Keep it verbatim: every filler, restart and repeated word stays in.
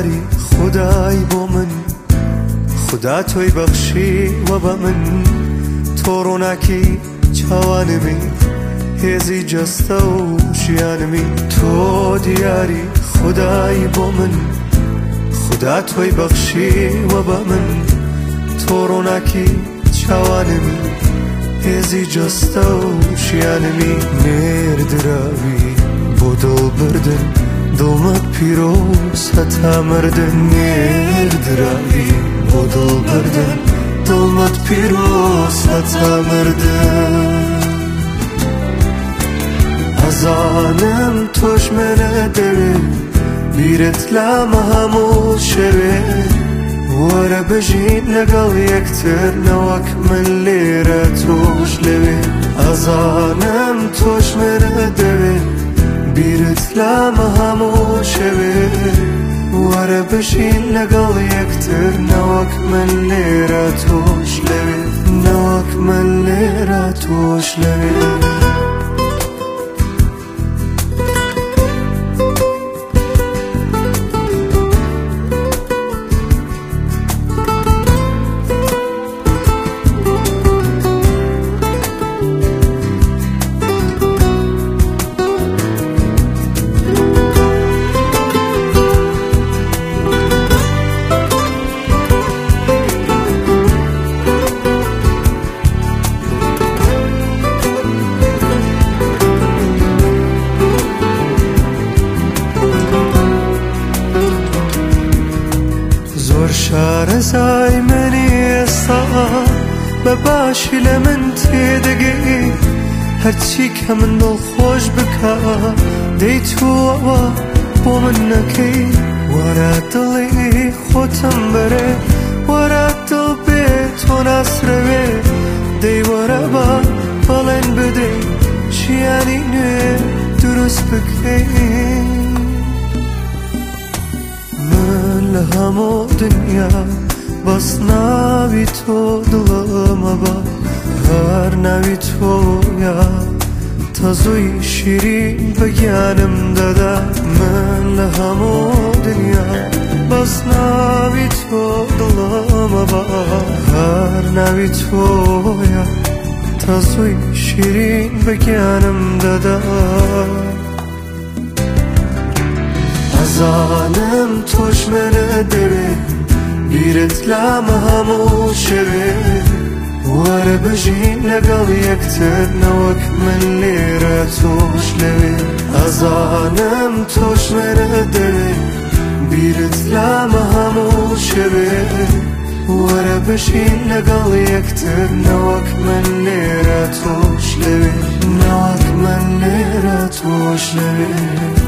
دیاری خدای بۆ من خدا تۆی بەخشی وە بە من تۆ ڕووناکی چاوانمی هێزی جەستە و ژیانمی تۆ دیاری خدای بۆ من خدا تۆی بەخشی وە بە من تۆ ڕووناکی چاوانمی هێزی جەستە و ژیانمی نێردراوی بۆ دڵبردن دڵمت پیرۆز هەتا مردن نێردراوی بۆ دڵبردن دڵمت پیرۆز هەتا مردن ئەزانم تۆش منە دەوێت بیرت لامە هەموو شەوێ وەرە بژین لەگەڵ یەکتر نەوەک من لێرە تۆش لەوێ ئەزانم تۆش منە دەوێت بیرت لامە هەموو شەوێ وەرە بژین لەگەڵ یەکتر نەوەک من لێرە تۆش لەوێ نەوەک من لێرە تۆش لەوێ شارەزای منی ئێستا بە باشی لە من تێدەگەی هەرچی کە من دڵخۆش بکە دەی تۆوە بۆ من نەکەی وەرە دڵی خۆتم بەرێ وەرە دڵ بێ تۆ ناسرەوێ دەی وەرە بە بەڵێن بدەی ژیانی نوێ دروست بکەی لە هەموو دنیا بەس ناوی تۆ دڵەمە بە هەر ناوی تۆیە تەزووی شیرین بە گیانم دەدا من لە هەموو دنیا بەس ناوی تۆ دڵەمە بە هەر ناوی تۆیە تەزووی شیرین بە گیانم دەدا ئەزانم تۆش منە دەوێت بیرت لامە هەموو شەوێ وەرە بژین لەگەڵ یەکتر نەوەک من لێرە تۆش لەوێ ئەزانم تۆش منە دەوێت بیرت لامە هەموو شەوێ وەرە بژین لەگەڵ یەکتر نەوەک من لێرە تۆش لەوێ نەوەک من لێرە تۆش لەوێ